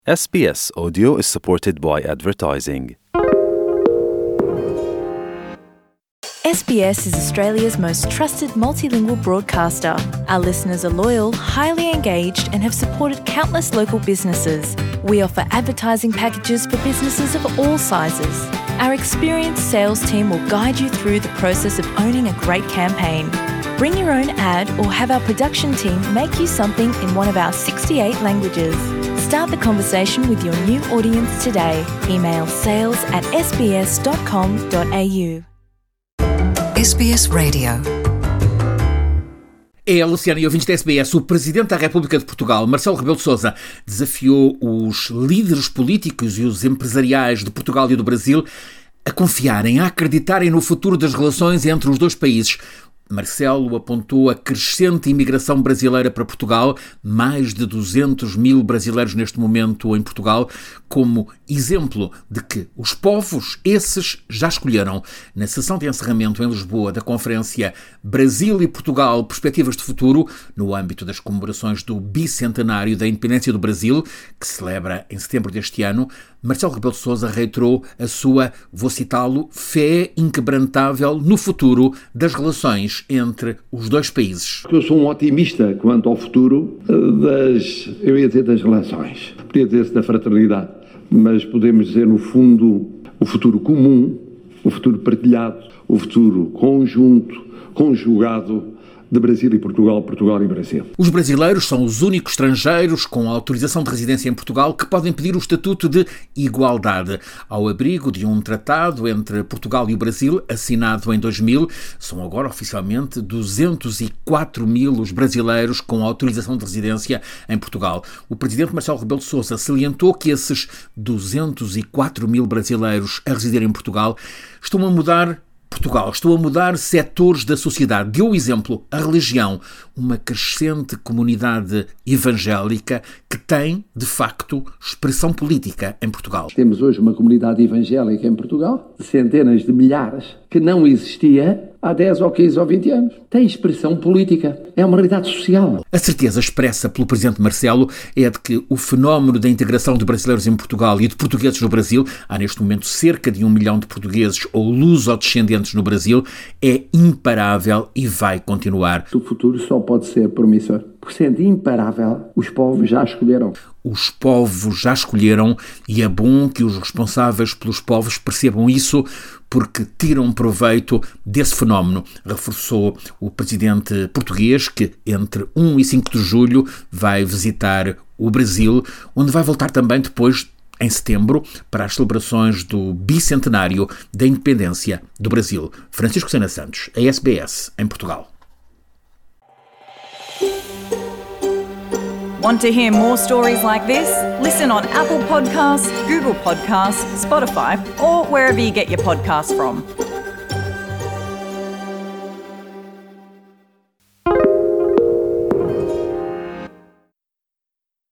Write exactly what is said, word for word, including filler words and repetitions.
S B S Audio is supported by advertising. S B S is Australia's most trusted multilingual broadcaster. Our listeners are loyal, highly engaged, and have supported countless local businesses. We offer advertising packages for businesses of all sizes. Our experienced sales team will guide you through the process of owning a great campaign. Bring your own ad or have our production team make you something in one of our sixty-eight languages. Start the conversation with your new audience today. Email sales at s b s dot com dot a u. S B S Radio. É, Luciana e ouvintes da S B S, o Presidente da República de Portugal, Marcelo Rebelo de Sousa, desafiou os líderes políticos e os empresariais de Portugal e do Brasil a confiarem, a acreditarem no futuro das relações entre os dois países. Marcelo apontou a crescente imigração brasileira para Portugal, mais de duzentos mil brasileiros neste momento em Portugal, como exemplo de que os povos, esses, já escolheram. Na sessão de encerramento em Lisboa da Conferência Brasil e Portugal, Perspectivas de Futuro, no âmbito das comemorações do bicentenário da independência do Brasil, que se celebra em setembro deste ano, Marcelo Rebelo de Sousa reiterou a sua, vou citá-lo, fé inquebrantável no futuro das relações entre os dois países. Eu sou um otimista quanto ao futuro das, eu ia dizer das relações, podia dizer da fraternidade, mas podemos dizer no fundo o futuro comum, o futuro partilhado, o futuro conjunto, conjugado de Brasil e Portugal, Portugal e Brasil. Os brasileiros são os únicos estrangeiros com autorização de residência em Portugal que podem pedir o estatuto de igualdade. Ao abrigo de um tratado entre Portugal e o Brasil, assinado em dois mil, são agora oficialmente duzentos e quatro mil os brasileiros com autorização de residência em Portugal. O Presidente Marcelo Rebelo de Sousa salientou que esses duzentos e quatro mil brasileiros a residir em Portugal estão a mudar Portugal, estou a mudar setores da sociedade. Deu o exemplo, a religião, uma crescente comunidade evangélica que tem, de facto, expressão política em Portugal. Temos hoje uma comunidade evangélica em Portugal, de centenas de milhares, que não existia há dez ou quinze ou vinte anos. Tem expressão política. É uma realidade social. A certeza expressa pelo Presidente Marcelo é de que o fenómeno da integração de brasileiros em Portugal e de portugueses no Brasil, há neste momento cerca de um milhão de portugueses ou luso-descendentes no Brasil, é imparável e vai continuar. O futuro só pode ser promissor. Por sendo imparável, os povos já escolheram. Os povos já escolheram e é bom que os responsáveis pelos povos percebam isso porque tiram proveito desse fenómeno, reforçou o presidente português que entre um e cinco de julho vai visitar o Brasil, onde vai voltar também depois em setembro para as celebrações do bicentenário da independência do Brasil. Francisco Sena Santos, a S B S, em Portugal. Want to hear more stories like this? Listen on Apple Podcasts, Google Podcasts, Spotify, or wherever you get your podcasts from.